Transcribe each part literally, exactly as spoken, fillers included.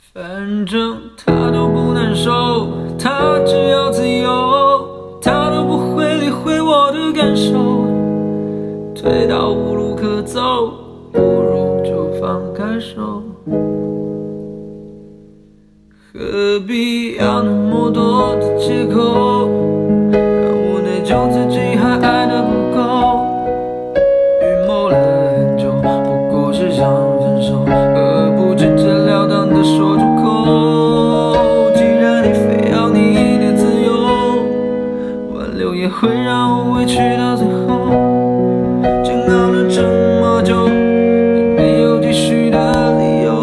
反正他都不难受，他只要自由，他都不会理会我的感受。退到无路可走，不如就放开手。何必要那么多的借口，让我内疚自己还爱得不够。预谋了很久，不过是想分手，何不直截了当的说出口？既然你非要你的自由，挽留也会让我委屈到最后。煎熬了这么久，你没有继续的理由。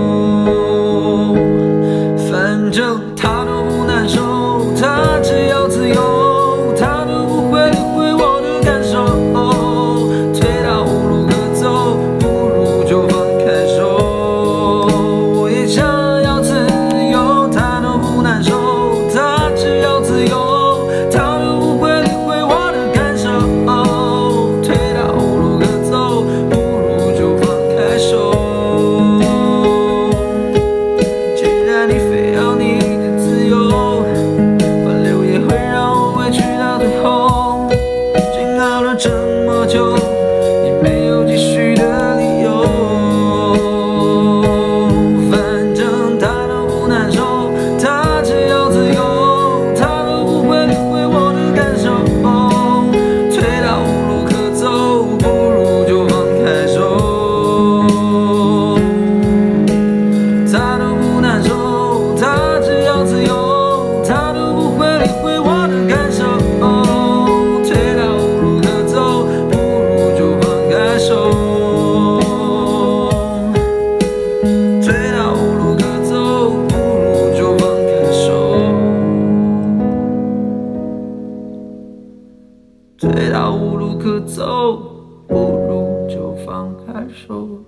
反正他都不难受，他只要自由，他都不会理会我的感受。退到无路可走，不如就放开手。我也想要自由，他都不难受，他只要自由，他都不会理会我的感受。退到无路可走，不如就放开手。既然你非要你的自由，挽留也会让我委屈到最后。煎熬了这么久，你没有继续的理由。反正他都不难受，他只要自由，他都不会理会我的感受。退到无路可走，不如就放开手。他都不难受，他只要自由，他都不会理会我的感受。退到无路可走，不如就放开手。退到无路可走，不如就放开手。退到无路可走，不如就放开手。